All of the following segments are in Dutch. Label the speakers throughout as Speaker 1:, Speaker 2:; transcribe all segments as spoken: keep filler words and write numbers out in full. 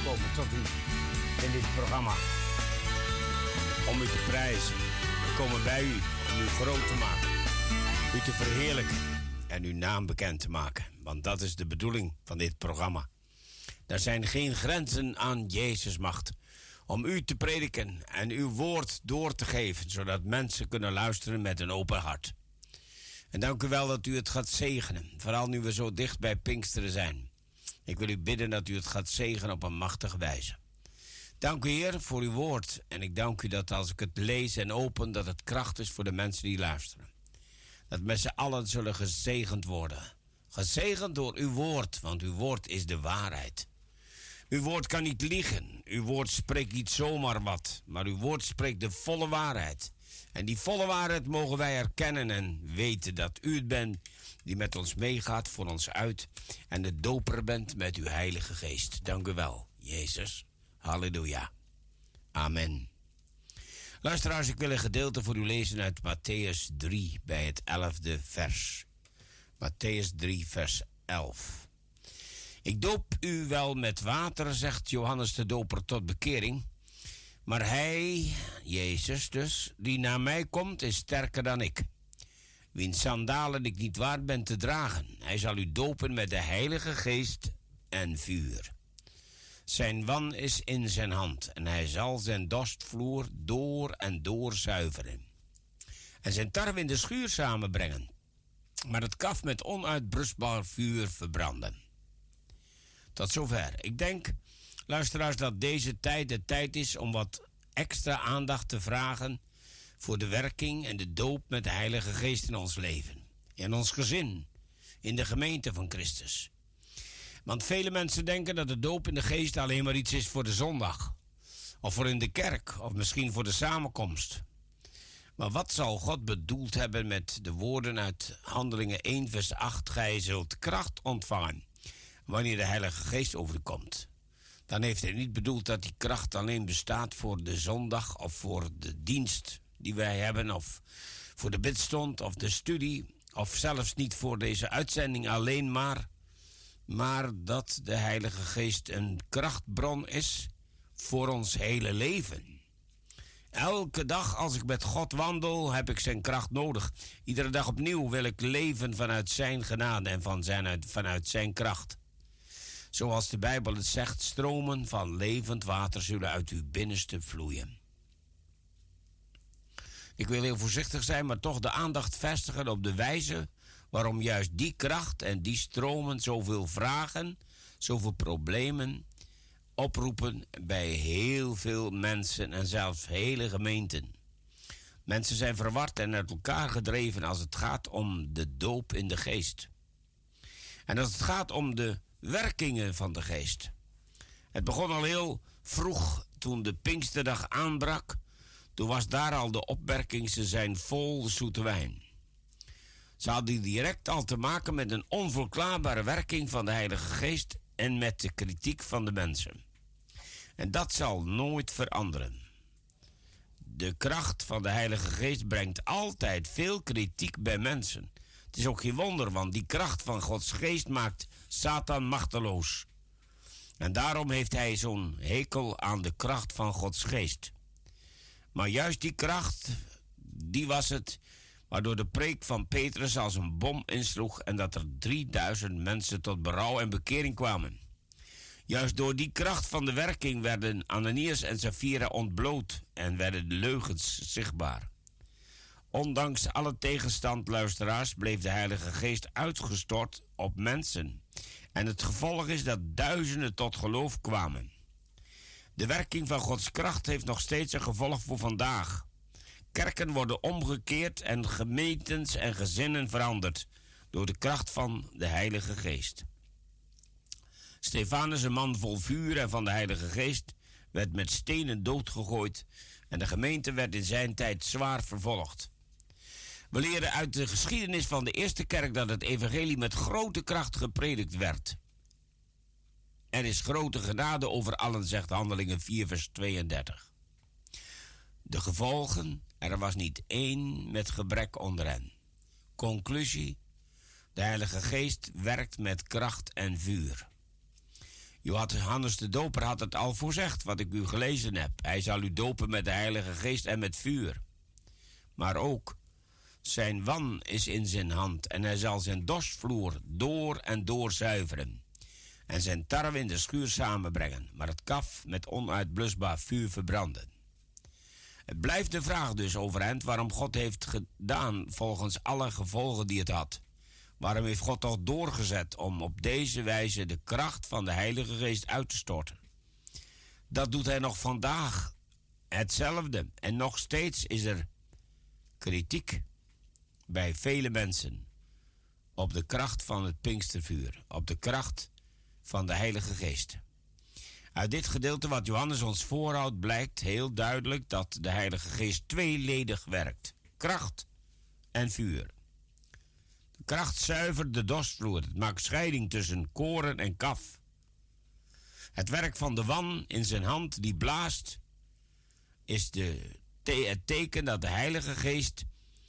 Speaker 1: komen tot u in dit programma. Om u te prijzen. We komen bij u om u groot te maken. U te verheerlijken en uw naam bekend te maken. Want dat is de bedoeling van dit programma. Er zijn geen grenzen aan Jezus' macht. Om u te prediken en uw woord door te geven. Zodat mensen kunnen luisteren met een open hart. En dank u wel dat u het gaat zegenen. Vooral nu we zo dicht bij Pinksteren zijn. Ik wil u bidden dat u het gaat zegenen op een machtige wijze. Dank u, Heer, voor uw woord. En ik dank u dat als ik het lees en open, dat het kracht is voor de mensen die luisteren. Dat met z'n allen zullen gezegend worden. Gezegend door uw woord, want uw woord is de waarheid. Uw woord kan niet liegen. Uw woord spreekt niet zomaar wat. Maar uw woord spreekt de volle waarheid. En die volle waarheid mogen wij erkennen en weten dat u het bent die met ons meegaat, voor ons uit. En de doper bent met uw Heilige Geest. Dank u wel, Jezus. Halleluja. Amen. Luisteraars, ik wil een gedeelte voor u lezen uit Matthäus drie bij het elfde vers. Matthäus drie, vers elf. Ik doop u wel met water, zegt Johannes de Doper, tot bekering. Maar hij, Jezus dus, die na mij komt, is sterker dan ik. Wiens sandalen ik niet waard ben te dragen. Hij zal u dopen met de Heilige Geest en vuur. Zijn wan is in zijn hand en hij zal zijn dorstvloer door en door zuiveren. En zijn tarwe in de schuur samenbrengen. Maar het kaf met onuitbrustbaar vuur verbranden. Tot zover. Ik denk, luisteraars, dat deze tijd de tijd is om wat extra aandacht te vragen voor de werking en de doop met de Heilige Geest in ons leven. In ons gezin, in de gemeente van Christus. Want vele mensen denken dat de doop in de geest alleen maar iets is voor de zondag. Of voor in de kerk, of misschien voor de samenkomst. Maar wat zal God bedoeld hebben met de woorden uit Handelingen één vers acht... Gij zult kracht ontvangen wanneer de Heilige Geest over u komt. Dan heeft hij niet bedoeld dat die kracht alleen bestaat voor de zondag of voor de dienst die wij hebben, of voor de bidstond of de studie, of zelfs niet voor deze uitzending alleen maar, maar dat de Heilige Geest een krachtbron is voor ons hele leven. Elke dag als ik met God wandel, heb ik zijn kracht nodig. Iedere dag opnieuw wil ik leven vanuit zijn genade en van zijn, vanuit zijn kracht. Zoals de Bijbel het zegt, stromen van levend water zullen uit uw binnenste vloeien. Ik wil heel voorzichtig zijn, maar toch de aandacht vestigen op de wijze waarom juist die kracht en die stromen zoveel vragen, zoveel problemen oproepen bij heel veel mensen en zelfs hele gemeenten. Mensen zijn verward en uit elkaar gedreven als het gaat om de doop in de geest. En als het gaat om de werkingen van de geest. Het begon al heel vroeg toen de Pinksterdag aanbrak. Toen was daar al de opmerking, ze zijn vol zoete wijn. Ze hadden direct al te maken met een onverklaarbare werking van de Heilige Geest en met de kritiek van de mensen. En dat zal nooit veranderen. De kracht van de Heilige Geest brengt altijd veel kritiek bij mensen. Het is ook geen wonder, want die kracht van Gods Geest maakt Satan machteloos. En daarom heeft hij zo'n hekel aan de kracht van Gods Geest. Maar juist die kracht, die was het waardoor de preek van Petrus als een bom insloeg en dat er drieduizend mensen tot berouw en bekering kwamen. Juist door die kracht van de werking werden Ananias en Safira ontbloot en werden de leugens zichtbaar. Ondanks alle tegenstand, luisteraars, bleef de Heilige Geest uitgestort op mensen. En het gevolg is dat duizenden tot geloof kwamen. De werking van Gods kracht heeft nog steeds een gevolg voor vandaag. Kerken worden omgekeerd en gemeentes en gezinnen veranderd door de kracht van de Heilige Geest. Stefanus, een man vol vuur en van de Heilige Geest, werd met stenen doodgegooid en de gemeente werd in zijn tijd zwaar vervolgd. We leren uit de geschiedenis van de eerste kerk dat het evangelie met grote kracht gepredikt werd. Er is grote genade over allen, zegt Handelingen vier vers tweeëndertig. De gevolgen, er was niet één met gebrek onder hen. Conclusie, de Heilige Geest werkt met kracht en vuur. Johannes de Doper had het al voorzegd, wat ik u gelezen heb. Hij zal u dopen met de Heilige Geest en met vuur. Maar ook, zijn wan is in zijn hand en hij zal zijn dorstvloer door en door zuiveren. En zijn tarwe in de schuur samenbrengen, maar het kaf met onuitblusbaar vuur verbranden. Het blijft de vraag dus overeind waarom God heeft gedaan volgens alle gevolgen die het had. Waarom heeft God toch doorgezet om op deze wijze de kracht van de Heilige Geest uit te storten? Dat doet hij nog vandaag hetzelfde. En nog steeds is er kritiek bij vele mensen op de kracht van het Pinkstervuur, op de kracht van de Heilige Geest. Uit dit gedeelte wat Johannes ons voorhoudt blijkt heel duidelijk dat de Heilige Geest tweeledig werkt. Kracht en vuur. De kracht zuivert de dorstvloer. Het maakt scheiding tussen koren en kaf. Het werk van de wan in zijn hand die blaast is de, het teken dat de Heilige Geest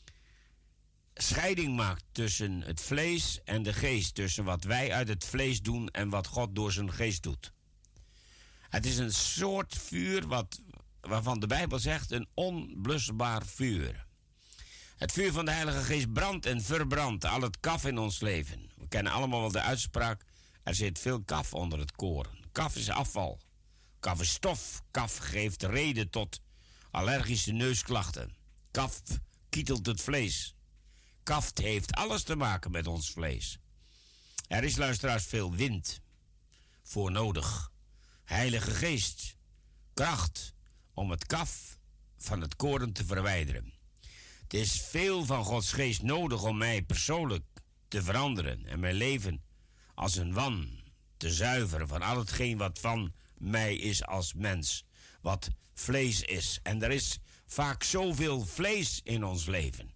Speaker 1: scheiding maakt tussen het vlees en de geest. Tussen wat wij uit het vlees doen en wat God door zijn geest doet. Het is een soort vuur wat, waarvan de Bijbel zegt een onblusbaar vuur. Het vuur van de Heilige Geest brandt en verbrandt al het kaf in ons leven. We kennen allemaal wel de uitspraak, er zit veel kaf onder het koren. Kaf is afval. Kaf is stof. Kaf geeft reden tot allergische neusklachten. Kaf kietelt het vlees. Kaf heeft alles te maken met ons vlees. Er is, luisteraars, veel wind voor nodig. Heilige Geest, kracht om het kaf van het koren te verwijderen. Het is veel van Gods Geest nodig om mij persoonlijk te veranderen en mijn leven als een wan te zuiveren van al hetgeen wat van mij is als mens, wat vlees is. En er is vaak zoveel vlees in ons leven.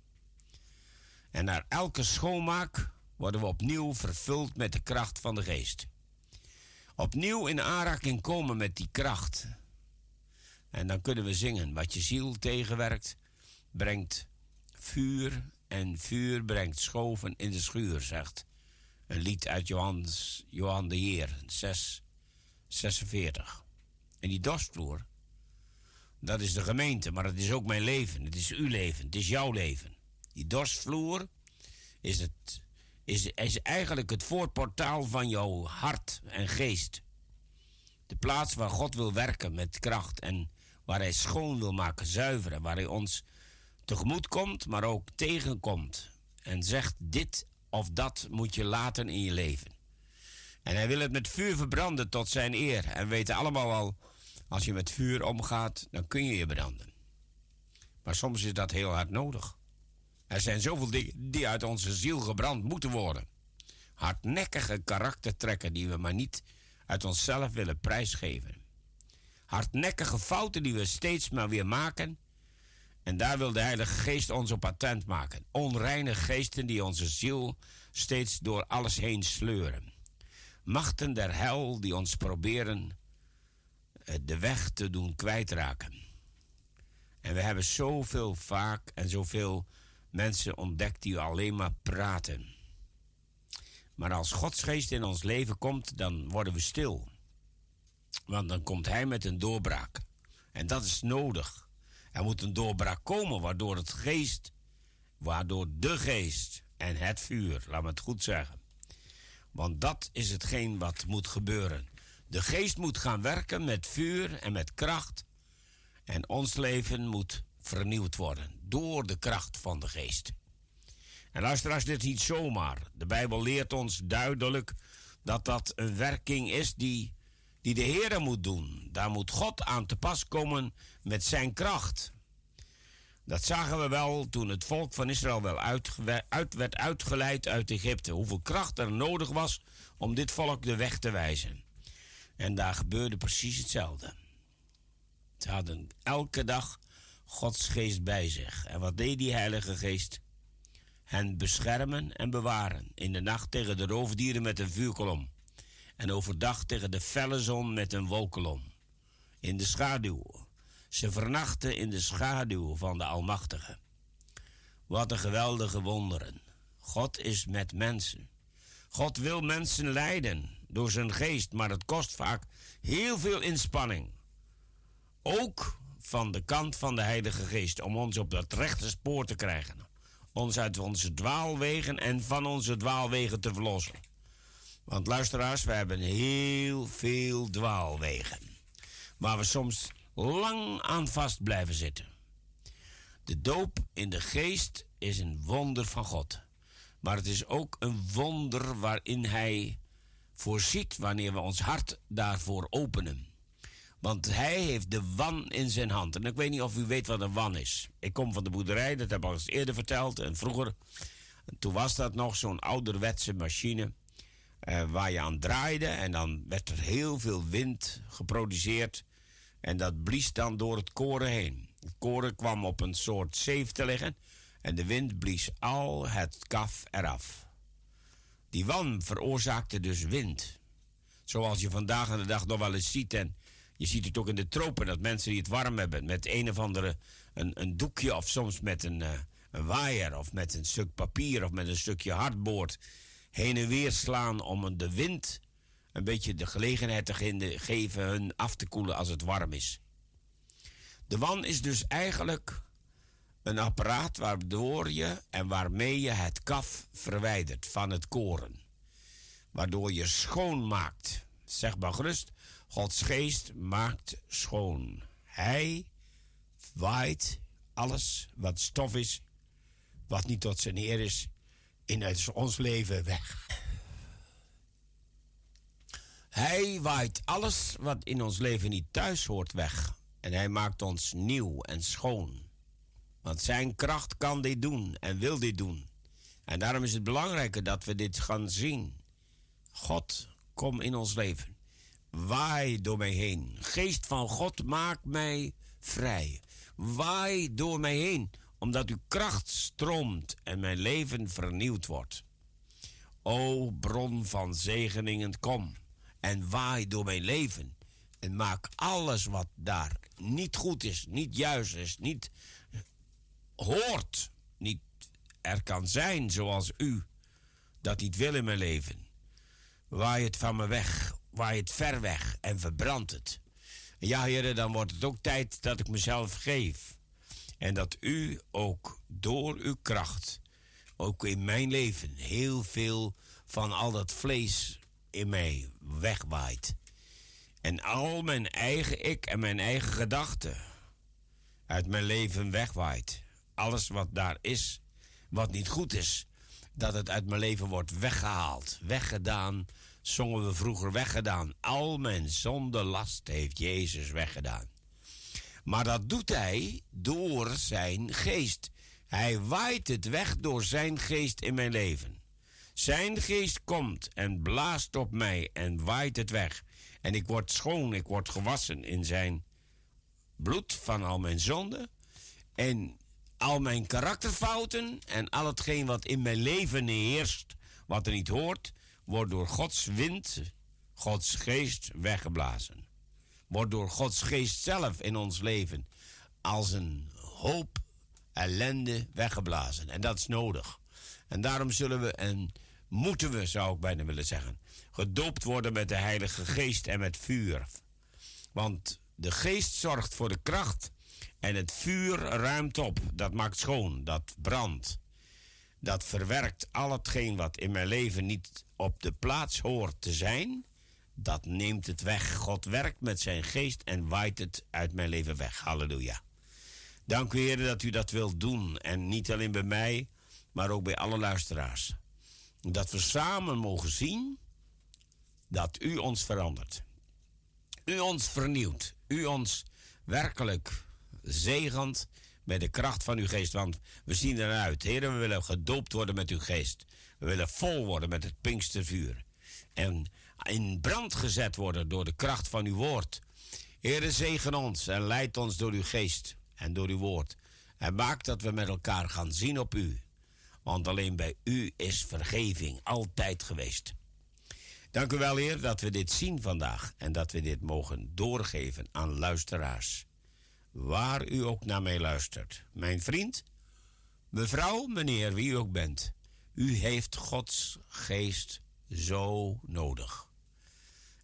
Speaker 1: En na elke schoonmaak worden we opnieuw vervuld met de kracht van de Geest. Opnieuw in aanraking komen met die kracht. En dan kunnen we zingen. Wat je ziel tegenwerkt, brengt vuur. En vuur brengt schoven in de schuur, zegt een lied uit Johannes, Johan de Heer, zes zesenveertig. En die dorstvloer, dat is de gemeente, maar het is ook mijn leven. Het is uw leven, het is jouw leven. Die dorstvloer is, het, is, is eigenlijk het voorportaal van jouw hart en geest. De plaats waar God wil werken met kracht en waar hij schoon wil maken, zuiveren. Waar hij ons tegemoet komt, maar ook tegenkomt. En zegt, dit of dat moet je laten in je leven. En hij wil het met vuur verbranden tot zijn eer. En we weten allemaal al, als je met vuur omgaat, dan kun je je branden. Maar soms is dat heel hard nodig. Er zijn zoveel dingen die uit onze ziel gebrand moeten worden. Hardnekkige karaktertrekken die we maar niet uit onszelf willen prijsgeven. Hardnekkige fouten die we steeds maar weer maken. En daar wil de Heilige Geest ons op attent maken. Onreine geesten die onze ziel steeds door alles heen sleuren. Machten der hel die ons proberen de weg te doen kwijtraken. En we hebben zoveel vaak en zoveel mensen ontdekt die alleen maar praten. Maar als Gods Geest in ons leven komt, dan worden we stil. Want dan komt hij met een doorbraak. En dat is nodig. Er moet een doorbraak komen waardoor het geest, waardoor de geest en het vuur, laat me het goed zeggen. Want dat is hetgeen wat moet gebeuren. De geest moet gaan werken met vuur en met kracht. En ons leven moet vernieuwd worden door de kracht van de geest. En luisteraars, dit is niet zomaar. De Bijbel leert ons duidelijk dat dat een werking is die, die de Heere moet doen. Daar moet God aan te pas komen met zijn kracht. Dat zagen we wel toen het volk van Israël wel uit, uit, werd uitgeleid uit Egypte. Hoeveel kracht er nodig was om dit volk de weg te wijzen. En daar gebeurde precies hetzelfde. Ze hadden elke dag Gods geest bij zich. En wat deed die Heilige Geest? Hen beschermen en bewaren. In de nacht tegen de roofdieren met een vuurkolom. En overdag tegen de felle zon met een wolkolom. In de schaduw. Ze vernachten in de schaduw van de Almachtige. Wat een geweldige wonderen. God is met mensen. God wil mensen leiden. door zijn geest, maar het kost vaak heel veel inspanning. Ook van de kant van de Heilige Geest, om ons op dat rechte spoor te krijgen. Ons uit onze dwaalwegen en van onze dwaalwegen te verlossen. Want luisteraars, we hebben heel veel dwaalwegen, waar we soms lang aan vast blijven zitten. De doop in de geest is een wonder van God. Maar het is ook een wonder waarin hij voorziet wanneer we ons hart daarvoor openen. Want hij heeft de wan in zijn hand. En ik weet niet of u weet wat een wan is. Ik kom van de boerderij, dat heb ik al eens eerder verteld. En vroeger, toen was dat nog zo'n ouderwetse machine uh, waar je aan draaide. En dan werd er heel veel wind geproduceerd. En dat blies dan door het koren heen. Het koren kwam op een soort zeef te liggen. En de wind blies al het kaf eraf. Die wan veroorzaakte dus wind. Zoals je vandaag aan de dag nog wel eens ziet. En je ziet het ook in de tropen, dat mensen die het warm hebben met een of andere een, een doekje of soms met een, uh, een waaier of met een stuk papier of met een stukje hardboord heen en weer slaan om de wind een beetje de gelegenheid te geven hun af te koelen als het warm is. De wan is dus eigenlijk een apparaat waardoor je en waarmee je het kaf verwijdert van het koren. Waardoor je schoon maakt. Zeg maar gerust, Gods geest maakt schoon. Hij waait alles wat stof is, wat niet tot zijn eer is, in ons leven weg. Hij waait alles wat in ons leven niet thuis hoort weg. En hij maakt ons nieuw en schoon. Want zijn kracht kan dit doen en wil dit doen. En daarom is het belangrijker dat we dit gaan zien. God, kom in ons leven. Waai door mij heen. Geest van God, maak mij vrij. Waai door mij heen, omdat uw kracht stroomt en mijn leven vernieuwd wordt. O bron van zegeningen, kom en waai door mijn leven. En maak alles wat daar niet goed is, niet juist is, niet hoort, niet er kan zijn zoals u dat niet wil in mijn leven. Waai het van me weg, waai het ver weg en verbrand het. Ja, heren, dan wordt het ook tijd dat ik mezelf geef. En dat u ook door uw kracht, ook in mijn leven, heel veel van al dat vlees in mij wegwaait. En al mijn eigen ik en mijn eigen gedachten uit mijn leven wegwaait. Alles wat daar is, wat niet goed is, dat het uit mijn leven wordt weggehaald, weggedaan. Zongen we vroeger weggedaan. Al mijn zonde last heeft Jezus weggedaan. Maar dat doet hij door zijn geest. Hij waait het weg door zijn geest in mijn leven. Zijn geest komt en blaast op mij en waait het weg. En ik word schoon, ik word gewassen in zijn bloed van al mijn zonden. En al mijn karakterfouten en al hetgeen wat in mijn leven heerst, wat er niet hoort, wordt door Gods wind, Gods geest weggeblazen. Wordt door Gods geest zelf in ons leven als een hoop ellende weggeblazen. En dat is nodig. En daarom zullen we en moeten we, zou ik bijna willen zeggen, gedoopt worden met de Heilige Geest en met vuur. Want de geest zorgt voor de kracht en het vuur ruimt op. Dat maakt schoon, dat brandt. Dat verwerkt al hetgeen wat in mijn leven niet op de plaats hoort te zijn. Dat neemt het weg. God werkt met zijn geest en waait het uit mijn leven weg. Halleluja. Dank u, Heer, dat u dat wilt doen. En niet alleen bij mij, maar ook bij alle luisteraars. Dat we samen mogen zien dat u ons verandert. U ons vernieuwt. U ons werkelijk zegent met de kracht van uw geest. Want we zien eruit. Heer, we willen gedoopt worden met uw geest. We willen vol worden met het Pinkstervuur. En in brand gezet worden door de kracht van uw woord. Heer, zegen ons en leid ons door uw geest en door uw woord. En maak dat we met elkaar gaan zien op u. Want alleen bij u is vergeving altijd geweest. Dank u wel, Heer, dat we dit zien vandaag. En dat we dit mogen doorgeven aan luisteraars. Waar u ook naar mij luistert. Mijn vriend, mevrouw, meneer, wie u ook bent. U heeft Gods geest zo nodig.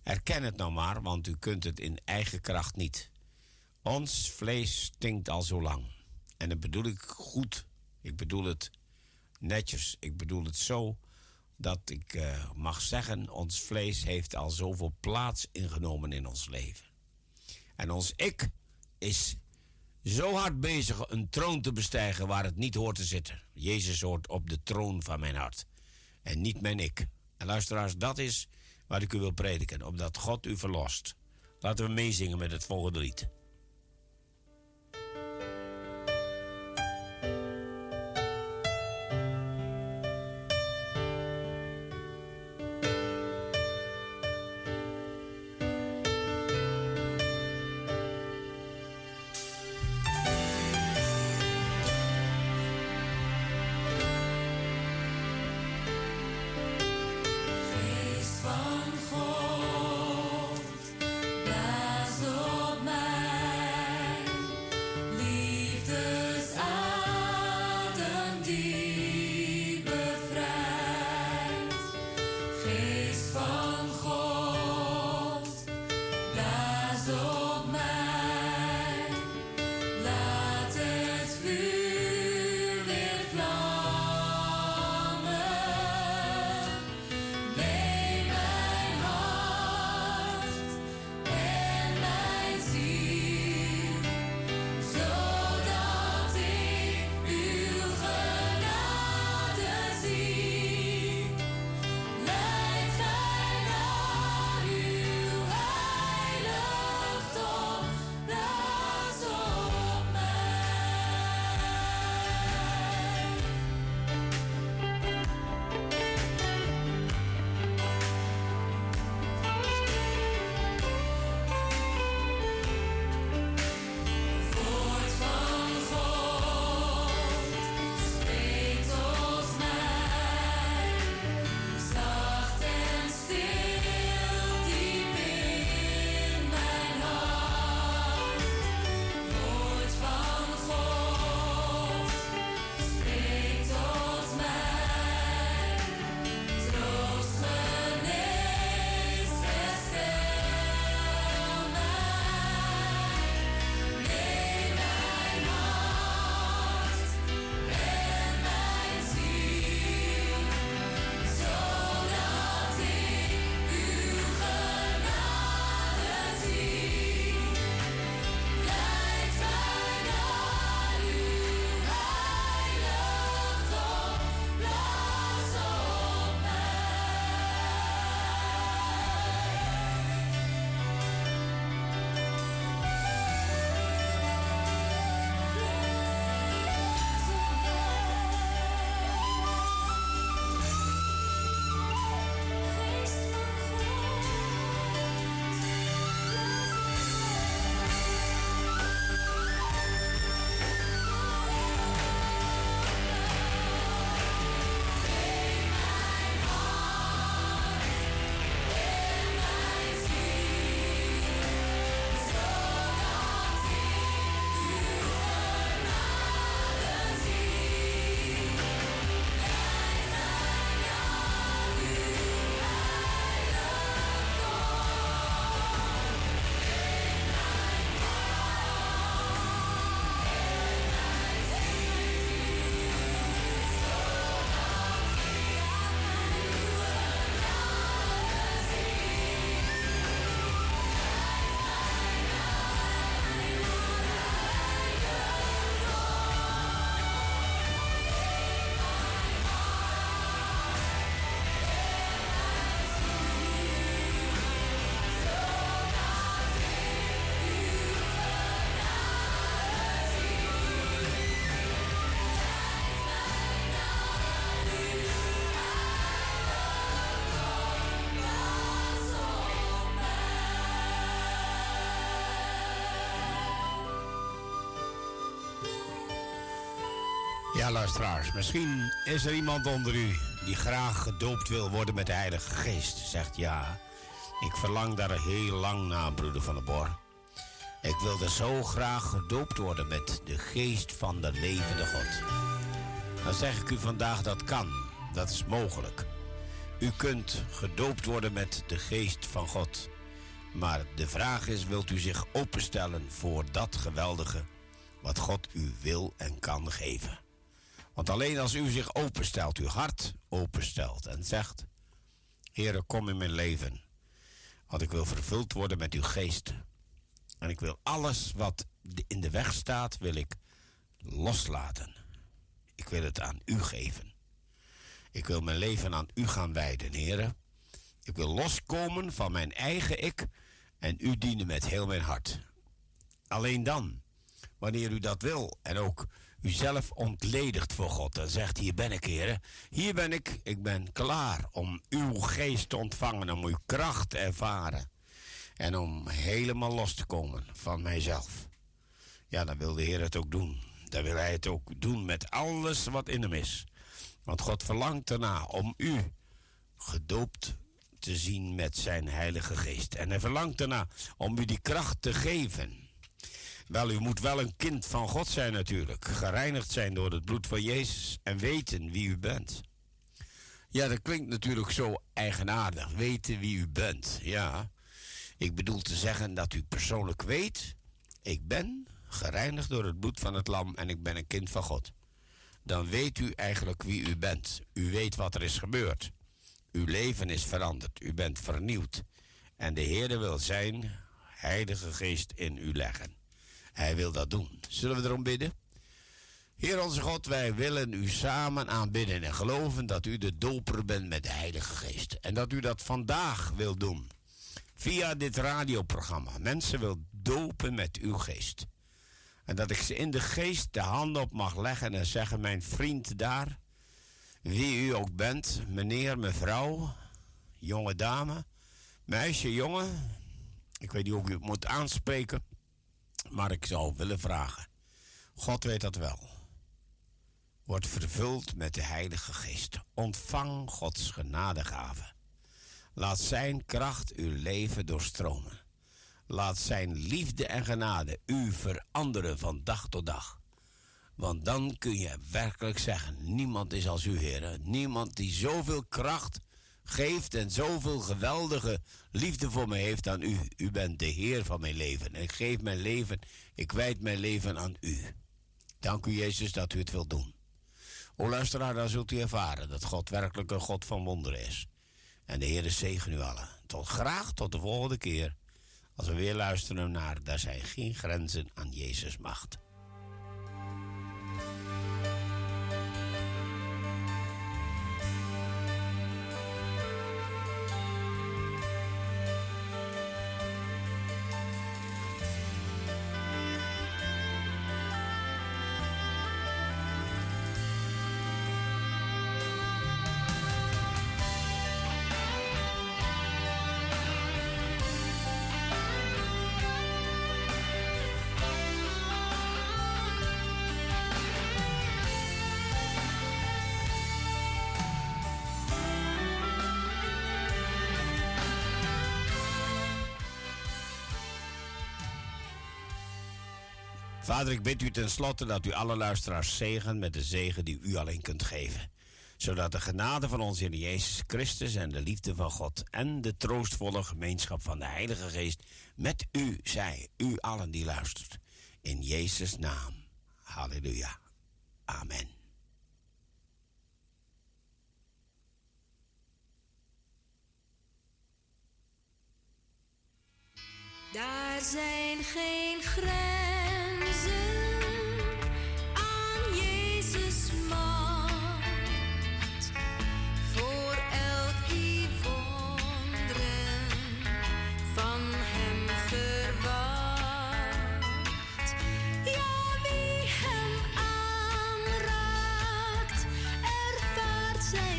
Speaker 1: Erken het nou maar, want u kunt het in eigen kracht niet. Ons vlees stinkt al zo lang. En dat bedoel ik goed. Ik bedoel het netjes. Ik bedoel het zo dat ik uh, mag zeggen, ons vlees heeft al zoveel plaats ingenomen in ons leven. En ons ik is zo hard bezig een troon te bestijgen waar het niet hoort te zitten. Jezus hoort op de troon van mijn hart. En niet mijn ik. En luisteraars, dat is wat ik u wil prediken. Opdat God u verlost. Laten we meezingen met het volgende lied. Ja, luisteraars, misschien is er iemand onder u die graag gedoopt wil worden met de Heilige Geest. Zegt ja, ik verlang daar heel lang naar, broeder Van der Bor. Ik wilde zo graag gedoopt worden met de Geest van de levende God. Dan zeg ik u vandaag, dat kan, dat is mogelijk. U kunt gedoopt worden met de Geest van God. Maar de vraag is, wilt u zich openstellen voor dat geweldige wat God u wil en kan geven? Want alleen als u zich openstelt, uw hart openstelt en zegt: Heere, kom in mijn leven. Want ik wil vervuld worden met uw geest. En ik wil alles wat in de weg staat, wil ik loslaten. Ik wil het aan u geven. Ik wil mijn leven aan u gaan wijden, Heere. Ik wil loskomen van mijn eigen ik en u dienen met heel mijn hart. Alleen dan, wanneer u dat wil en ook uzelf ontledigt voor God en zegt: hier ben ik, Heere, hier ben ik, ik ben klaar om uw geest te ontvangen, om uw kracht te ervaren en om helemaal los te komen van mijzelf. Ja, dan wil de Heer het ook doen. Dan wil hij het ook doen met alles wat in hem is. Want God verlangt erna om u gedoopt te zien met zijn Heilige Geest. En hij verlangt erna om u die kracht te geven. Wel, u moet wel een kind van God zijn natuurlijk. Gereinigd zijn door het bloed van Jezus en weten wie u bent. Ja, dat klinkt natuurlijk zo eigenaardig. Weten wie u bent, ja. Ik bedoel te zeggen dat u persoonlijk weet: ik ben gereinigd door het bloed van het lam en ik ben een kind van God. Dan weet u eigenlijk wie u bent. U weet wat er is gebeurd. Uw leven is veranderd. U bent vernieuwd. En de Heer wil zijn Heilige Geest in u leggen. Hij wil dat doen. Zullen we erom bidden? Heer onze God, wij willen u samen aanbidden en geloven dat u de doper bent met de Heilige Geest. En dat u dat vandaag wil doen. Via dit radioprogramma. Mensen wil dopen met uw geest. En dat ik ze in de geest de handen op mag leggen en zeggen: mijn vriend daar, wie u ook bent, meneer, mevrouw, jonge dame, meisje, jongen. Ik weet niet hoe ik u moet aanspreken, maar ik zou willen vragen. God weet dat wel. Word vervuld met de Heilige Geest. Ontvang Gods genadegave. Laat zijn kracht uw leven doorstromen. Laat zijn liefde en genade u veranderen van dag tot dag. Want dan kun je werkelijk zeggen: niemand is als u, Heer. Niemand die zoveel kracht geeft en zoveel geweldige liefde voor mij heeft dan u. U bent de Heer van mijn leven. En ik geef mijn leven, ik wijd mijn leven aan u. Dank u, Jezus, dat u het wilt doen. O luisteraar, dan zult u ervaren dat God werkelijk een God van wonderen is. En de Heer zegen u allen. Tot graag tot de volgende keer. Als we weer luisteren naar Daar zijn geen grenzen aan Jezus' macht. Vader, ik bid u tenslotte dat u alle luisteraars zegent met de zegen die u alleen kunt geven. Zodat de genade van onze Heer Jezus Christus en de liefde van God en de troostvolle gemeenschap van de Heilige Geest met u zij, u allen die luistert. In Jezus' naam. Halleluja. Amen.
Speaker 2: Daar zijn geen grenzen aan Jezus' macht, voor elk die wonderen van hem verwacht. Ja, wie hem aanraakt, ervaart zijn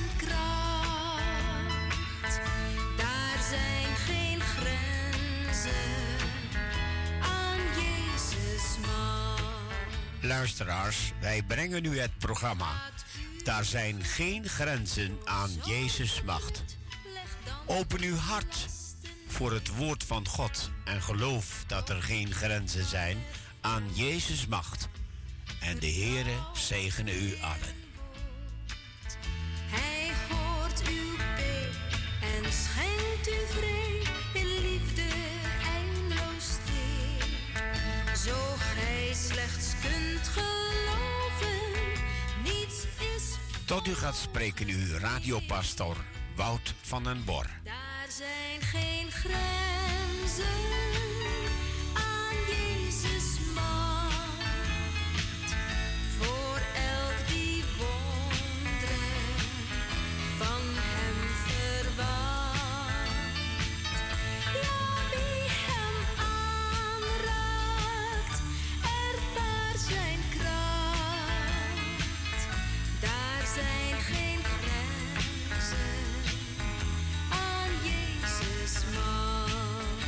Speaker 2: kracht. Daar zijn geen grenzen.
Speaker 1: Luisteraars, wij brengen u het programma Daar zijn geen grenzen aan Jezus' macht. Open uw hart voor het woord van God en geloof dat er geen grenzen zijn aan Jezus' macht. En de Heere zegene u allen.
Speaker 2: Hij hoort uw been en schenkt u vrede in liefde Zo gij slechts kunt geloven, niets is.
Speaker 1: Tot u gaat spreken u radiopastor Wout van den Bor.
Speaker 2: Daar zijn geen grenzen aan Jezus macht. Voor elk die wonderen van hem verwacht. Ja, wie hem aanraakt, ervaart zijn kracht. Daar zijn geen grenzen aan Jezus macht.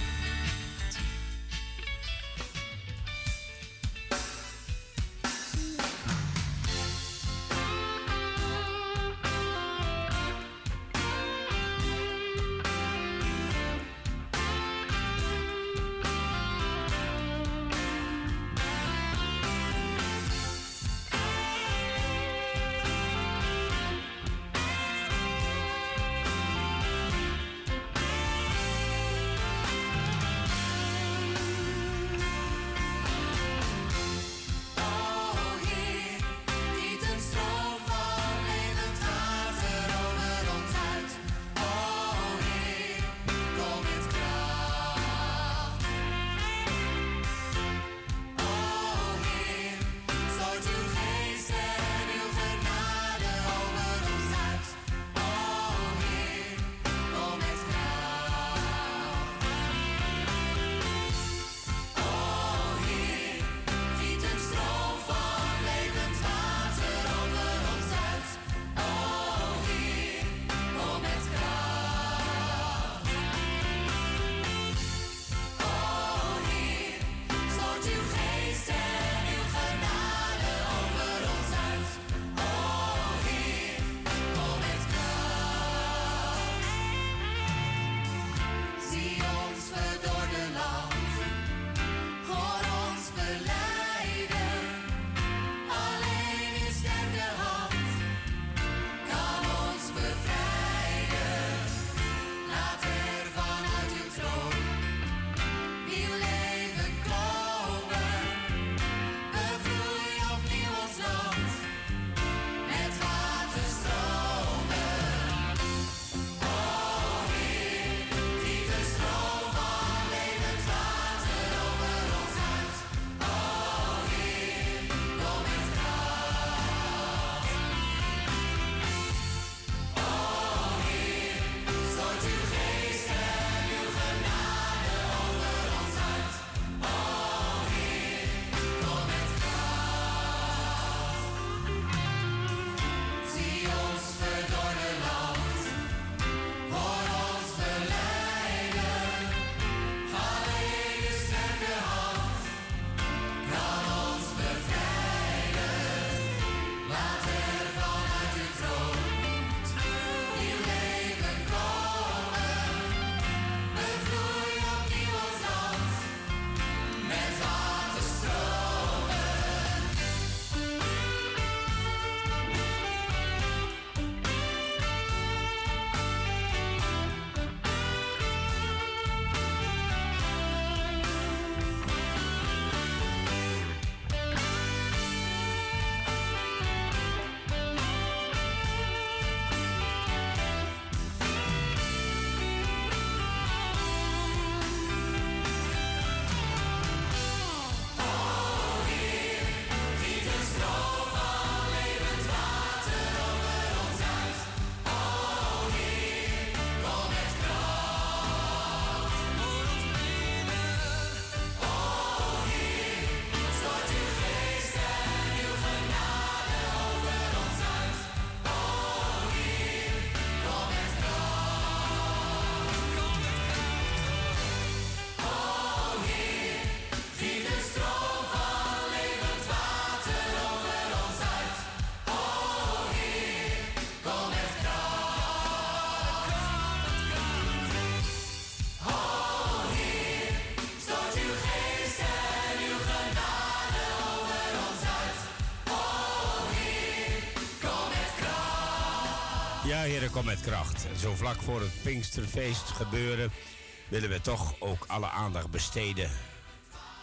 Speaker 1: Ja, heren, kom met kracht. Zo vlak voor het Pinksterfeest gebeuren willen we toch ook alle aandacht besteden.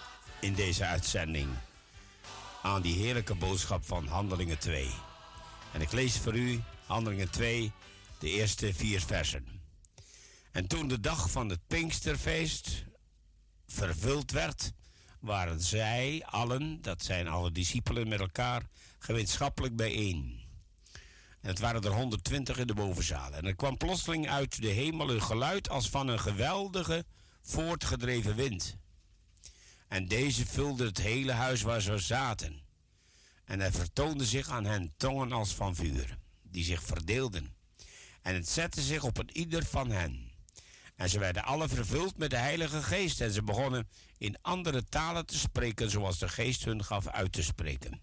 Speaker 1: in deze uitzending aan die heerlijke boodschap van Handelingen twee. En ik lees voor u Handelingen twee, de eerste vier versen. En toen de dag van het Pinksterfeest vervuld werd, waren zij allen, dat zijn alle discipelen met elkaar, gemeenschappelijk bijeen. En het waren er honderdtwintig in de bovenzaal. En er kwam plotseling uit de hemel een geluid als van een geweldige, voortgedreven wind. En deze vulde het hele huis waar ze zaten. En er vertoonde zich aan hen tongen als van vuur, die zich verdeelden. En het zette zich op een ieder van hen. En ze werden alle vervuld met de Heilige Geest. En ze begonnen in andere talen te spreken, zoals de Geest hun gaf uit te spreken.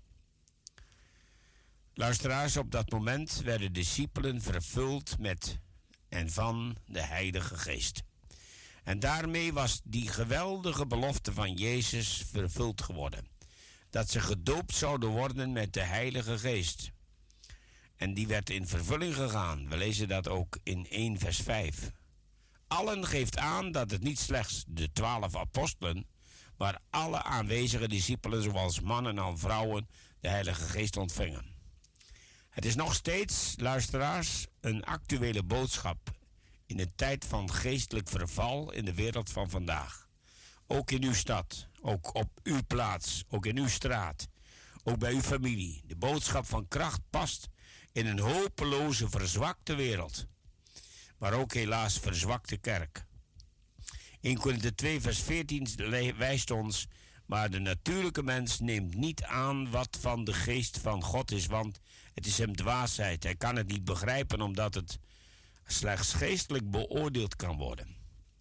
Speaker 1: Luisteraars, op dat moment werden de discipelen vervuld met en van de Heilige Geest. En daarmee was die geweldige belofte van Jezus vervuld geworden. Dat ze gedoopt zouden worden met de Heilige Geest. En die werd in vervulling gegaan. We lezen dat ook in één vers vijf. Allen geeft aan dat het niet slechts de twaalf apostelen, maar alle aanwezige discipelen, zoals mannen en vrouwen, de Heilige Geest ontvingen. Het is nog steeds, luisteraars, een actuele boodschap in een tijd van geestelijk verval in de wereld van vandaag. Ook in uw stad, ook op uw plaats, ook in uw straat, ook bij uw familie. De boodschap van kracht past in een hopeloze, verzwakte wereld, maar ook helaas verzwakte kerk. eerste Korinthe twee vers veertien wijst ons, maar de natuurlijke mens neemt niet aan wat van de geest van God is, want het is hem dwaasheid. Hij kan het niet begrijpen, omdat het slechts geestelijk beoordeeld kan worden.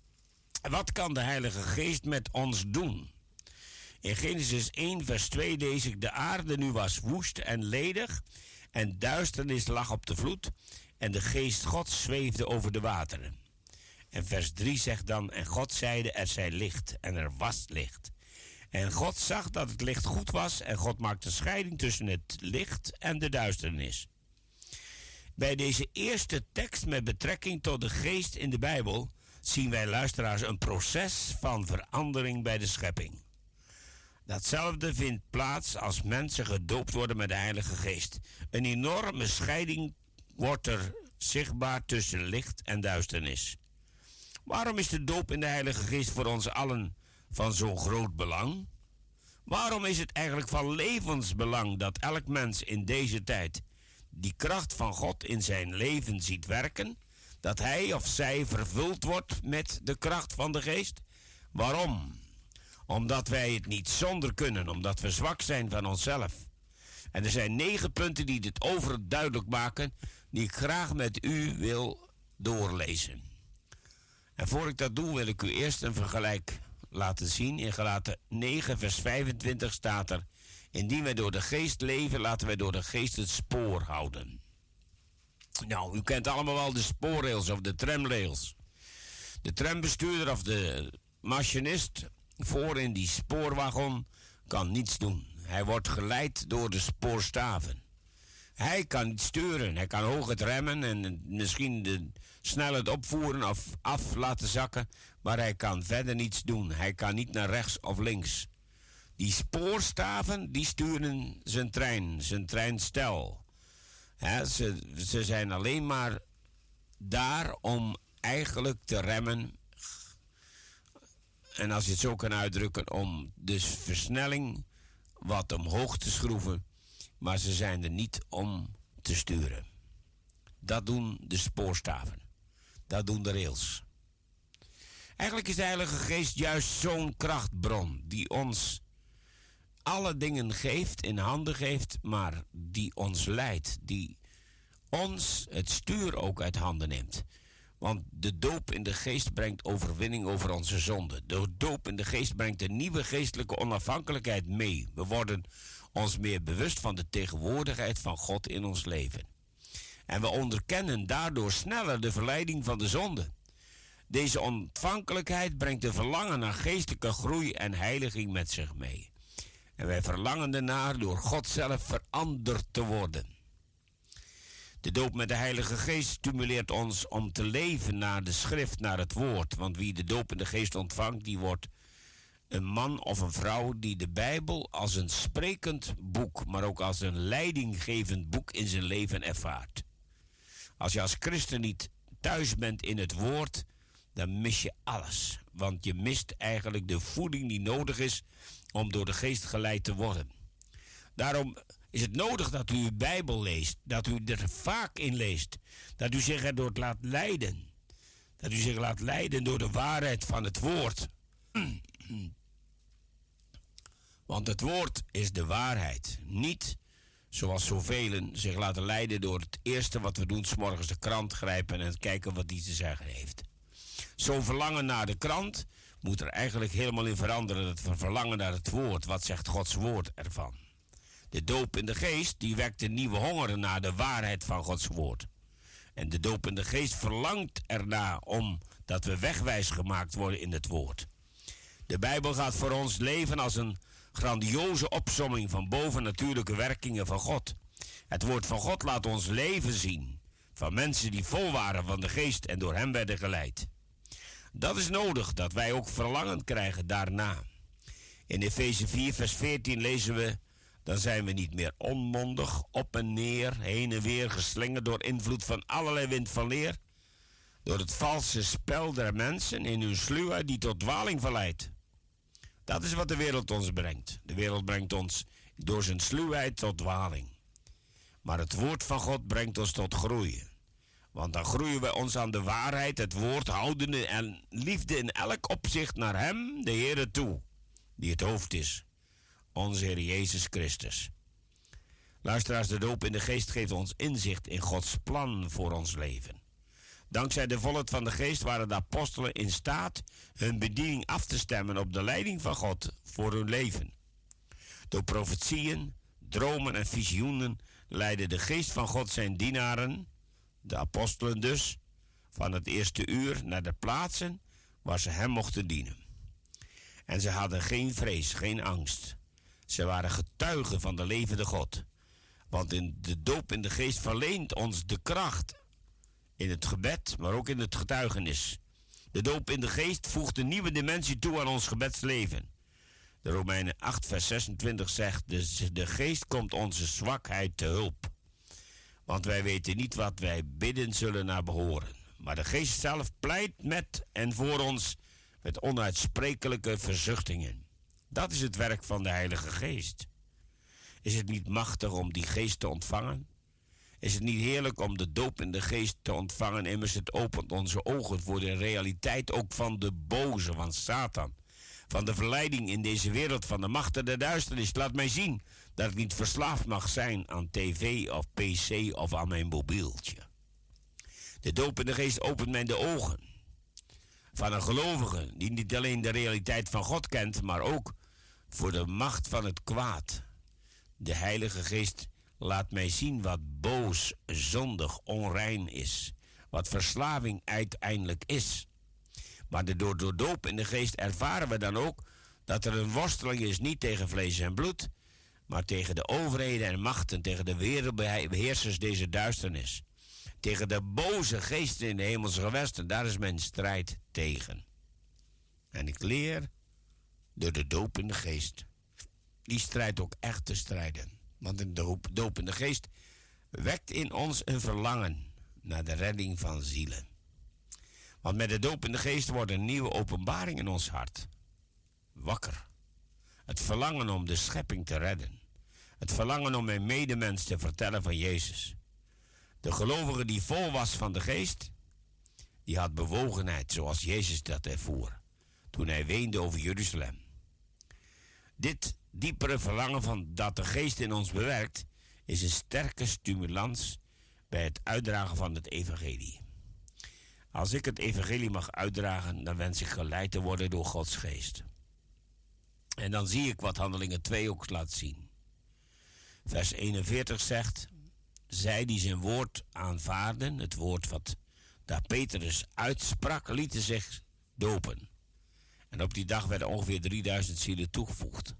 Speaker 1: Wat kan de Heilige Geest met ons doen? In Genesis één vers twee lees ik: de aarde nu was woest en ledig, en duisternis lag op de vloed, en de geest Gods zweefde over de wateren. En vers drie zegt dan: en God zeide, er zij licht, en er was licht. En God zag dat het licht goed was, en God maakte scheiding tussen het licht en de duisternis. Bij deze eerste tekst met betrekking tot de geest in de Bijbel zien wij, luisteraars, een proces van verandering bij de schepping. Datzelfde vindt plaats als mensen gedoopt worden met de Heilige Geest. Een enorme scheiding wordt er zichtbaar tussen licht en duisternis. Waarom is de doop in de Heilige Geest voor ons allen van zo'n groot belang? Waarom is het eigenlijk van levensbelang dat elk mens in deze tijd die kracht van God in zijn leven ziet werken, dat hij of zij vervuld wordt met de kracht van de Geest? Waarom? Omdat wij het niet zonder kunnen, omdat we zwak zijn van onszelf. En er zijn negen punten die dit overduidelijk maken, die ik graag met u wil doorlezen. En voor ik dat doe, wil ik u eerst een vergelijk laten zien. In Galaten negen vers vijfentwintig staat er: indien wij door de geest leven, laten wij door de geest het spoor houden. Nou, u kent allemaal wel de spoorrails of de tramrails. De trambestuurder of de machinist voor in die spoorwagon kan niets doen. Hij wordt geleid door de spoorstaven. Hij kan niet sturen. Hij kan hoog het remmen en misschien de snelheid opvoeren of af laten zakken, maar hij kan verder niets doen. Hij kan niet naar rechts of links. Die spoorstaven, die sturen zijn trein, zijn treinstel. He, ze, ze zijn alleen maar daar om eigenlijk te remmen. En als je het zo kan uitdrukken, om de versnelling wat omhoog te schroeven. Maar ze zijn er niet om te sturen. Dat doen de spoorstaven. Dat doen de rails. Eigenlijk is de Heilige Geest juist zo'n krachtbron die ons alle dingen geeft, in handen geeft, maar die ons leidt, die ons het stuur ook uit handen neemt. Want de doop in de geest brengt overwinning over onze zonden. De doop in de geest brengt een nieuwe geestelijke onafhankelijkheid mee. We worden ons meer bewust van de tegenwoordigheid van God in ons leven. En we onderkennen daardoor sneller de verleiding van de zonde. Deze ontvankelijkheid brengt een verlangen naar geestelijke groei en heiliging met zich mee. En wij verlangen ernaar door God zelf veranderd te worden. De doop met de Heilige Geest stimuleert ons om te leven naar de schrift, naar het woord. Want wie de doop in de geest ontvangt, die wordt een man of een vrouw die de Bijbel als een sprekend boek, maar ook als een leidinggevend boek in zijn leven ervaart. Als je als christen niet thuis bent in het woord, dan mis je alles. Want je mist eigenlijk de voeding die nodig is om door de geest geleid te worden. Daarom is het nodig dat u uw Bijbel leest, dat u er vaak in leest, dat u zich erdoor laat leiden. Dat u zich laat leiden door de waarheid van het woord. Want het woord is de waarheid. Niet zoals zoveel zich laten leiden door het eerste wat we doen, 's morgens de krant grijpen en kijken wat die te zeggen heeft. Zo'n verlangen naar de krant moet er eigenlijk helemaal in veranderen. Dat we verlangen naar het woord. Wat zegt Gods woord ervan? De doop in de geest, die wekt een nieuwe honger naar de waarheid van Gods woord. En de doop in de geest verlangt erna om dat we wegwijs gemaakt worden in het woord. De Bijbel gaat voor ons leven als een grandioze opsomming van bovennatuurlijke werkingen van God. Het woord van God laat ons leven zien van mensen die vol waren van de geest en door hem werden geleid. Dat is nodig, dat wij ook verlangen krijgen daarna. In Efeze vier vers veertien lezen we: dan zijn we niet meer onmondig, op en neer, heen en weer geslingerd door invloed van allerlei wind van leer, door het valse spel der mensen in hun sluwheid die tot dwaling verleidt. Dat is wat de wereld ons brengt. De wereld brengt ons door zijn sluwheid tot dwaling. Maar het woord van God brengt ons tot groeien. Want dan groeien we ons aan de waarheid, het woord, houdende en liefde in elk opzicht naar hem, de Heere, toe, die het hoofd is, onze Heer Jezus Christus. Luisteraars, de doop in de geest geeft ons inzicht in Gods plan voor ons leven. Dankzij de volheid van de geest waren de apostelen in staat hun bediening af te stemmen op de leiding van God voor hun leven. Door profetieën, dromen en visioenen leidde de geest van God zijn dienaren, de apostelen dus, van het eerste uur naar de plaatsen waar ze hem mochten dienen. En ze hadden geen vrees, geen angst. Ze waren getuigen van de levende God. Want in de doop in de geest verleent ons de kracht in het gebed, maar ook in het getuigenis. De doop in de geest voegt een nieuwe dimensie toe aan ons gebedsleven. De Romeinen acht vers zesentwintig zegt: de, de geest komt onze zwakheid te hulp. Want wij weten niet wat wij bidden zullen naar behoren. Maar de geest zelf pleit met en voor ons met onuitsprekelijke verzuchtingen. Dat is het werk van de Heilige Geest. Is het niet machtig om die geest te ontvangen? Is het niet heerlijk om de doop in de geest te ontvangen? Immers het opent onze ogen voor de realiteit ook van de boze, van Satan. Van de verleiding in deze wereld, van de machten der duisternis. Laat mij zien dat ik niet verslaafd mag zijn aan tv of pc of aan mijn mobieltje. De doop in de geest opent mij de ogen van een gelovige die niet alleen de realiteit van God kent, maar ook voor de macht van het kwaad. De Heilige Geest laat mij zien wat boos, zondig, onrein is. Wat verslaving uiteindelijk is. Maar de door, door doop in de geest ervaren we dan ook dat er een worsteling is, niet tegen vlees en bloed, maar tegen de overheden en machten, tegen de wereldbeheersers deze duisternis. Tegen de boze geesten in de hemelse gewesten, daar is mijn strijd tegen. En ik leer door de doop in de geest die strijd ook echt te strijden. Want de doop, doop in de geest wekt in ons een verlangen naar de redding van zielen. Want met de doop in de geest wordt een nieuwe openbaring in ons hart wakker. Het verlangen om de schepping te redden. Het verlangen om mijn medemens te vertellen van Jezus. De gelovige die vol was van de geest, die had bewogenheid zoals Jezus dat ervoer toen hij weende over Jeruzalem. Dit diepere verlangen van dat de geest in ons bewerkt is een sterke stimulans bij het uitdragen van het evangelie. Als ik het evangelie mag uitdragen, dan wens ik geleid te worden door Gods geest. En dan zie ik wat Handelingen twee ook laat zien. Vers eenenveertig zegt: zij die zijn woord aanvaarden, het woord wat daar Petrus uitsprak, lieten zich dopen. En op die dag werden ongeveer drieduizend zielen toegevoegd.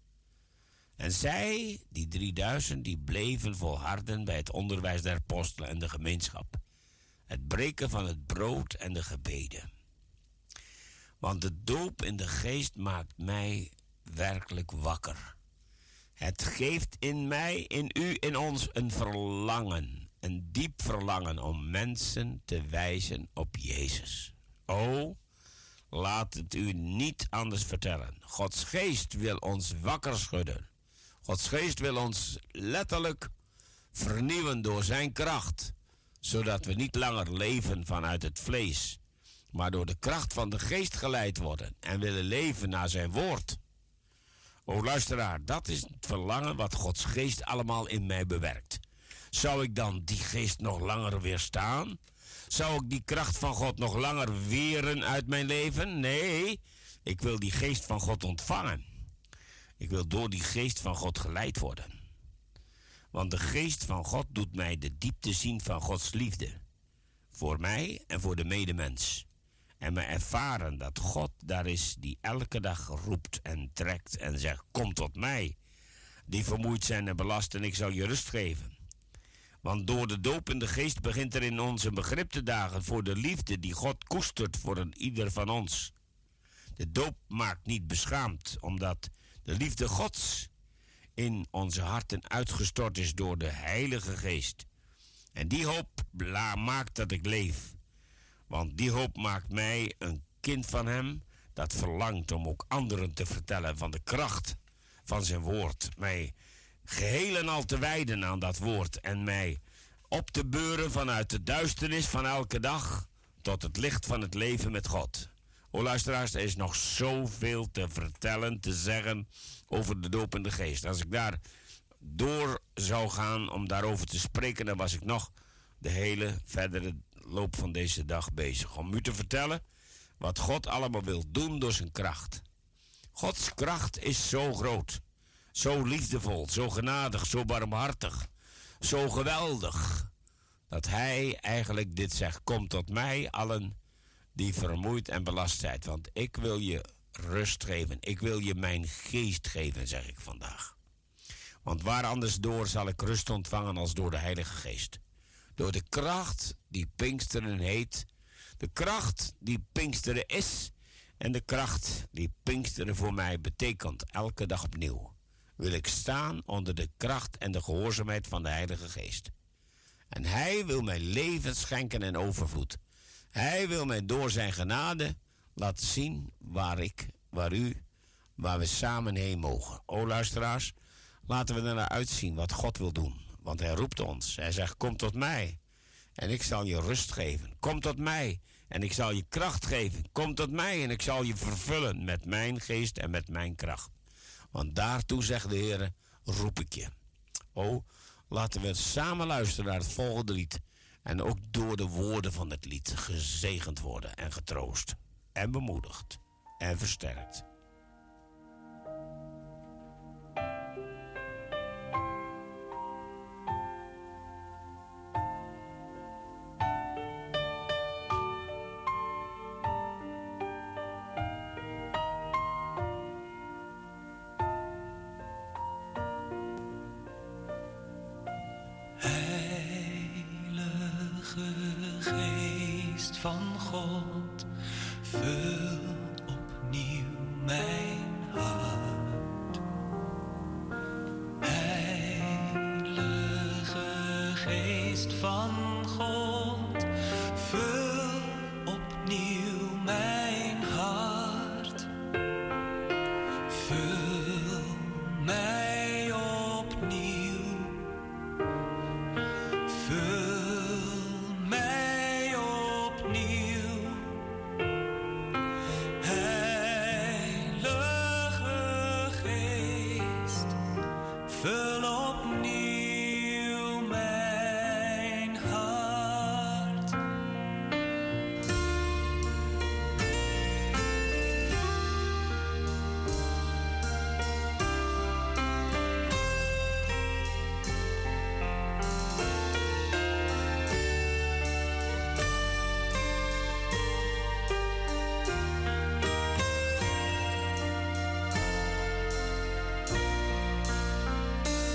Speaker 1: En zij, die drieduizend, die bleven volharden bij het onderwijs der apostelen en de gemeenschap. Het breken van het brood en de gebeden. Want de doop in de geest maakt mij werkelijk wakker. Het geeft in mij, in u, in ons een verlangen. Een diep verlangen om mensen te wijzen op Jezus. O, laat het u niet anders vertellen. Gods geest wil ons wakker schudden. Gods geest wil ons letterlijk vernieuwen door zijn kracht. Zodat we niet langer leven vanuit het vlees. Maar door de kracht van de geest geleid worden. En willen leven naar zijn woord. O luisteraar, dat is het verlangen wat Gods geest allemaal in mij bewerkt. Zou ik dan die geest nog langer weerstaan? Zou ik die kracht van God nog langer weren uit mijn leven? Nee, ik wil die geest van God ontvangen. Ik wil door die geest van God geleid worden. Want de geest van God doet mij de diepte zien van Gods liefde. Voor mij en voor de medemens. En me ervaren dat God daar is die elke dag roept en trekt en zegt, kom tot mij. Die vermoeid zijn en belast en ik zal je rust geven. Want door de doop in de geest begint er in ons een begrip te dagen voor de liefde die God koestert voor een ieder van ons. De doop maakt niet beschaamd, omdat de liefde Gods in onze harten uitgestort is door de Heilige Geest. En die hoop maakt dat ik leef. Want die hoop maakt mij een kind van hem dat verlangt om ook anderen te vertellen van de kracht van zijn woord. Mij geheel en al te wijden aan dat woord en mij op te beuren vanuit de duisternis van elke dag tot het licht van het leven met God. O luisteraars, er is nog zoveel te vertellen, te zeggen over de doop in de geest. Als ik daar door zou gaan om daarover te spreken, dan was ik nog de hele verdere loop van deze dag bezig. Om u te vertellen wat God allemaal wil doen door zijn kracht. Gods kracht is zo groot, zo liefdevol, zo genadig, zo barmhartig, zo geweldig, dat hij eigenlijk dit zegt, kom tot mij allen die vermoeid en belast zijn, want ik wil je rust geven, ik wil je mijn geest geven, zeg ik vandaag. Want waar anders door zal ik rust ontvangen als door de Heilige Geest. Door de kracht die Pinksteren heet, de kracht die Pinksteren is en de kracht die Pinksteren voor mij betekent, elke dag opnieuw, wil ik staan onder de kracht en de gehoorzaamheid van de Heilige Geest. En hij wil mij leven schenken en overvloed. Hij wil mij door zijn genade laten zien waar ik, waar u, waar we samen heen mogen. O luisteraars, laten we er naar uitzien wat God wil doen. Want hij roept ons. Hij zegt, kom tot mij en ik zal je rust geven. Kom tot mij en ik zal je kracht geven. Kom tot mij en ik zal je vervullen met mijn geest en met mijn kracht. Want daartoe, zegt de Heer, roep ik je. O, laten we samen luisteren naar het volgende lied. En ook door de woorden van het lied gezegend worden en getroost. En bemoedigd en versterkt.
Speaker 3: Van God, vul opnieuw mijn hart. Heilige Geest van God, vul opnieuw mijn hart. Vul mij opnieuw. Vul Heilige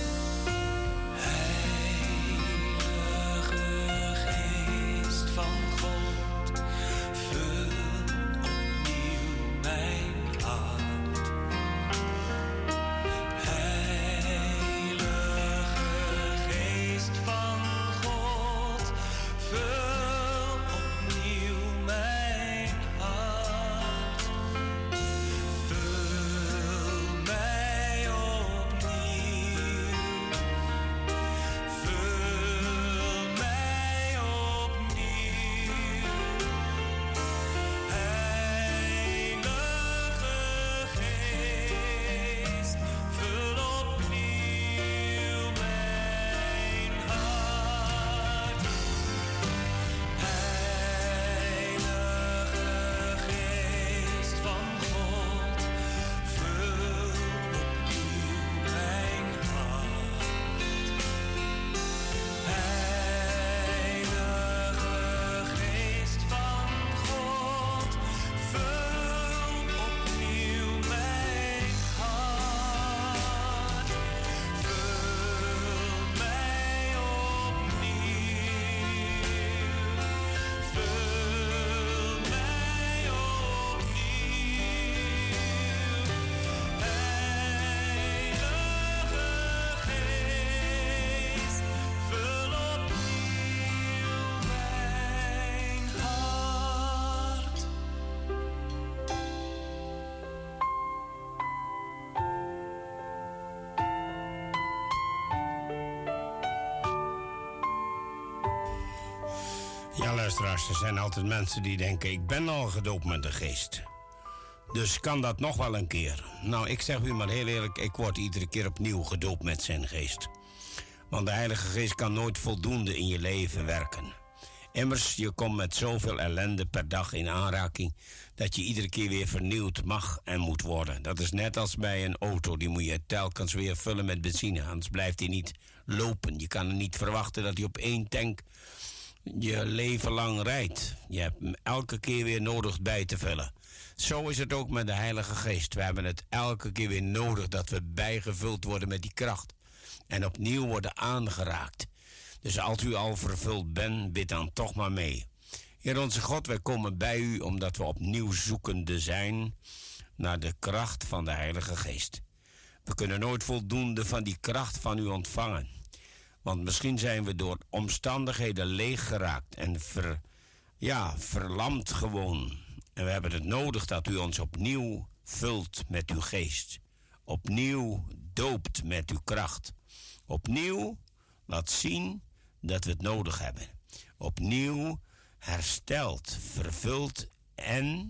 Speaker 1: Ja, luisteraars, er zijn altijd mensen die denken... ik ben al gedoopt met de geest. Dus kan dat nog wel een keer? Nou, ik zeg u maar heel eerlijk... ik word iedere keer opnieuw gedoopt met zijn geest. Want de Heilige Geest kan nooit voldoende in je leven werken. Immers, je komt met zoveel ellende per dag in aanraking... dat je iedere keer weer vernieuwd mag en moet worden. Dat is net als bij een auto. Die moet je telkens weer vullen met benzine. Anders blijft hij niet lopen. Je kan er niet verwachten dat hij op één tank... je leven lang rijdt. Je hebt hem elke keer weer nodig bij te vullen. Zo is het ook met de Heilige Geest. We hebben het elke keer weer nodig dat we bijgevuld worden met die kracht. En opnieuw worden aangeraakt. Dus als u al vervuld bent, bid dan toch maar mee. Heer onze God, wij komen bij u omdat we opnieuw zoekende zijn naar de kracht van de Heilige Geest. We kunnen nooit voldoende van die kracht van u ontvangen. Want misschien zijn we door omstandigheden leeg geraakt en ver, ja, verlamd gewoon. En we hebben het nodig dat u ons opnieuw vult met uw geest. Opnieuw doopt met uw kracht. Opnieuw laat zien dat we het nodig hebben. Opnieuw herstelt, vervult en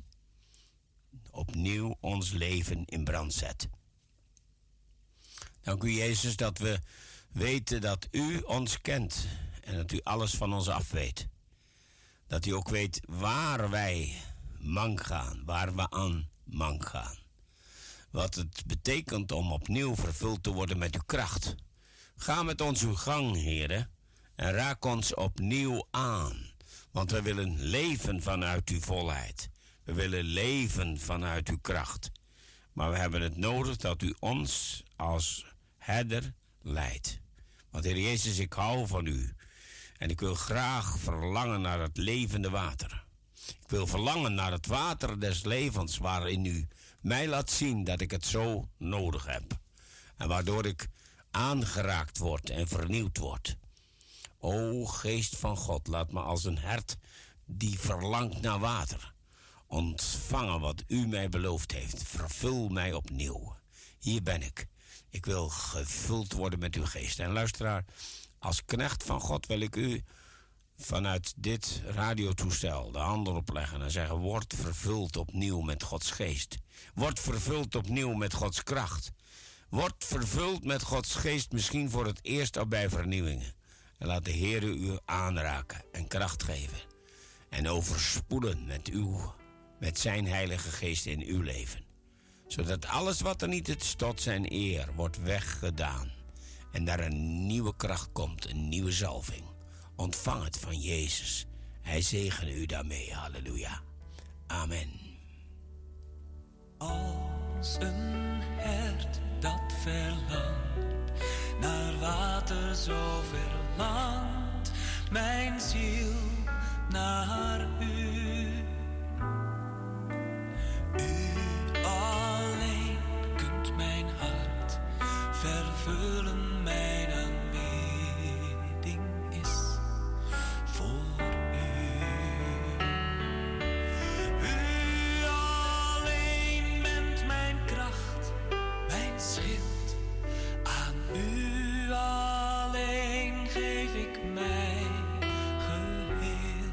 Speaker 1: opnieuw ons leven in brand zet. Dank u, Jezus, dat we weten dat u ons kent en dat u alles van ons af weet. Dat u ook weet waar wij mank gaan, waar we aan mank gaan. Wat het betekent om opnieuw vervuld te worden met uw kracht. Ga met ons uw gang, heren, en raak ons opnieuw aan. Want we willen leven vanuit uw volheid. We willen leven vanuit uw kracht. Maar we hebben het nodig dat u ons als herder leidt. Want Heer Jezus, ik hou van u. En ik wil graag verlangen naar het levende water. Ik wil verlangen naar het water des levens, waarin u mij laat zien dat ik het zo nodig heb. En waardoor ik aangeraakt word en vernieuwd word. O Geest van God, laat me als een hert die verlangt naar water ontvangen wat u mij beloofd heeft. Vervul mij opnieuw. Hier ben ik. Ik wil gevuld worden met uw geest. En luisteraar, als knecht van God wil ik u vanuit dit radiotoestel de handen opleggen en zeggen: word vervuld opnieuw met Gods geest. Word vervuld opnieuw met Gods kracht. Word vervuld met Gods geest, misschien voor het eerst al bij vernieuwingen. En laat de Heer u aanraken en kracht geven. En overspoelen met uw, met zijn Heilige Geest in uw leven. Zodat alles wat er niet is tot zijn eer wordt weggedaan. En daar een nieuwe kracht komt, een nieuwe zalving. Ontvang het van Jezus. Hij zegene u daarmee. Halleluja. Amen.
Speaker 3: Als een hert dat verlangt naar water zo verlangt mijn ziel naar u. U alleen kunt mijn hart vervullen, mijn aanbidding is voor u. U alleen bent mijn kracht, mijn schild. Aan u alleen geef ik mij geheel.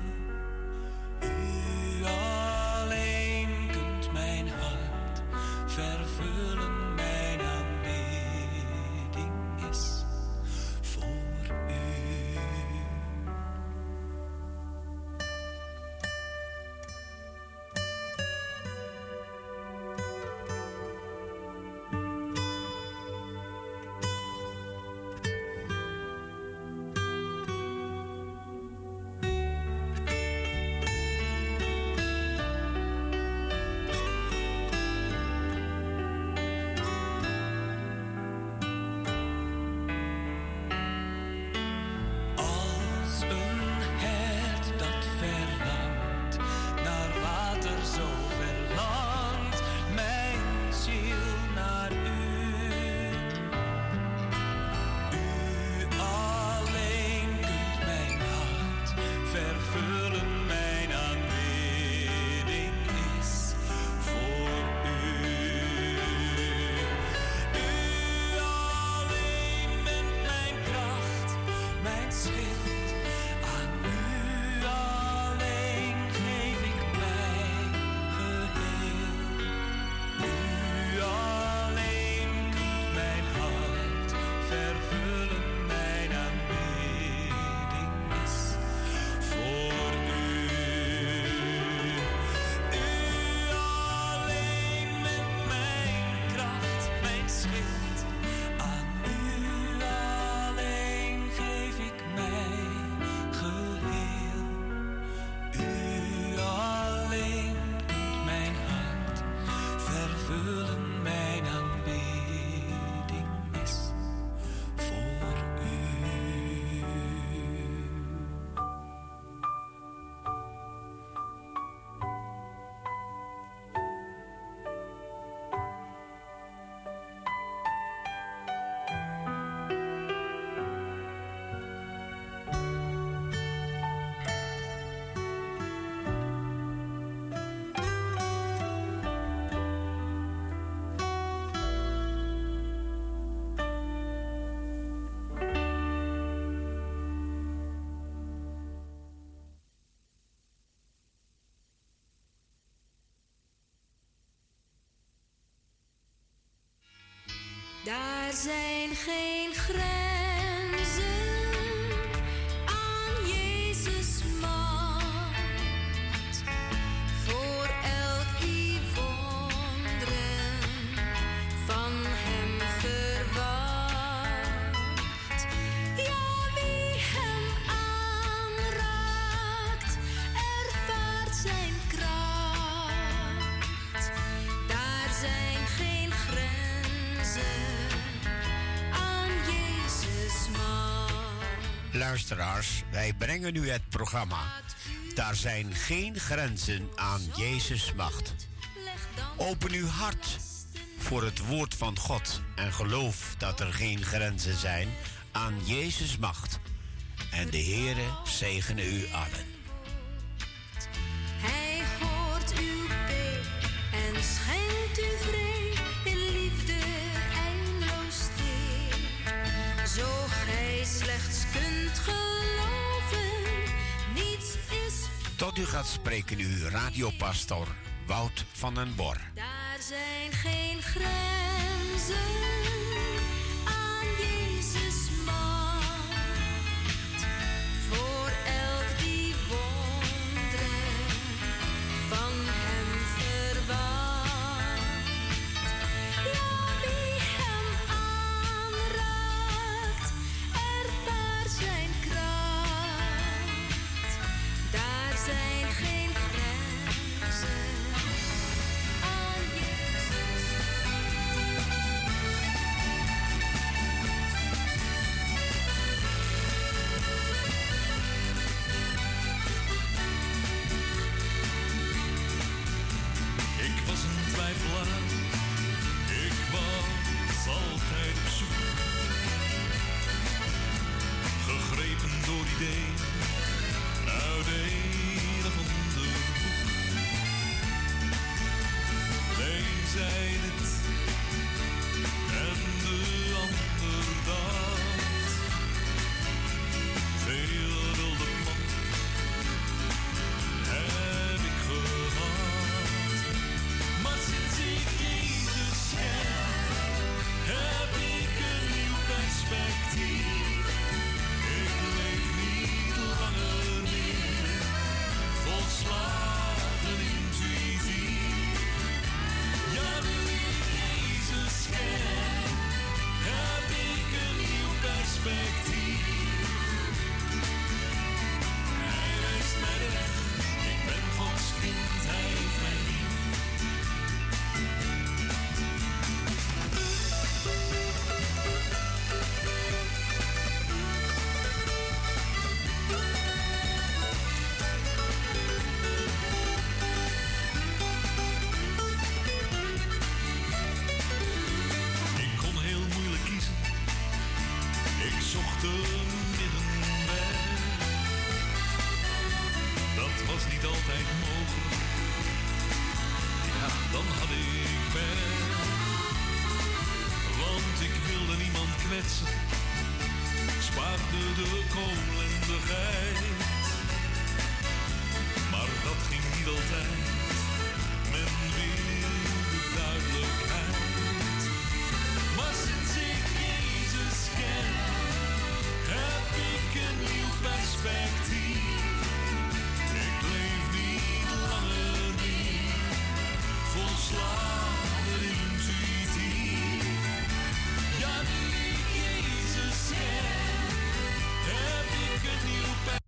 Speaker 3: U alleen kunt mijn hart vervullen, mijn aanbidding
Speaker 2: Daar zijn geen grenzen aan Jezus' macht. Voor elk die wonderen van hem verwacht. Ja, wie hem aanraakt, ervaart zijn kracht. Daar zijn geen grenzen aan Jezus' macht.
Speaker 1: Luisteraars, wij brengen u het programma. Daar zijn geen grenzen aan Jezus' macht. Open uw hart voor het woord van God en geloof dat er geen grenzen zijn aan Jezus' macht. En de Heere zegene u allen.
Speaker 2: Hij hoort uw been en schenkt u vrede in liefde eindeloos teer. Zo gij slechts kunt geloven, niets is.
Speaker 1: Tot u gaat spreken uw radiopastor Wout van den Bor.
Speaker 2: Daar zijn geen grenzen aan Jezus' macht. Voor elk die wonderen van hem verwacht. Ja, wie hem aanraakt, ervaart zijn kracht. Daar zijn geen grenzen aan Jezus.
Speaker 3: Ik was een twijfelaar, ik was altijd op zoek. Gegrepen door ideeën uit een of ander boek. De een zei dit en de ander dat. Veel wilde plan heb ik gehad. Maar sinds ik Jezus ken, heb ik een nieuw perspectief. Ik leef niet langer meer volslagen intuïtief. Ja, nu ik Jezus ken, heb ik een nieuw perspectief. Hij wijst mij de weg, ik ben Gods kind, hij heeft mij lief. Ik kon heel moeilijk kiezen, ik zocht de middenweg. Dat was niet altijd mogelijk, ja, dan had ik pech. Want ik wilde niemand kwetsen, spaarde de kool en de geit. Maar dat ging niet altijd,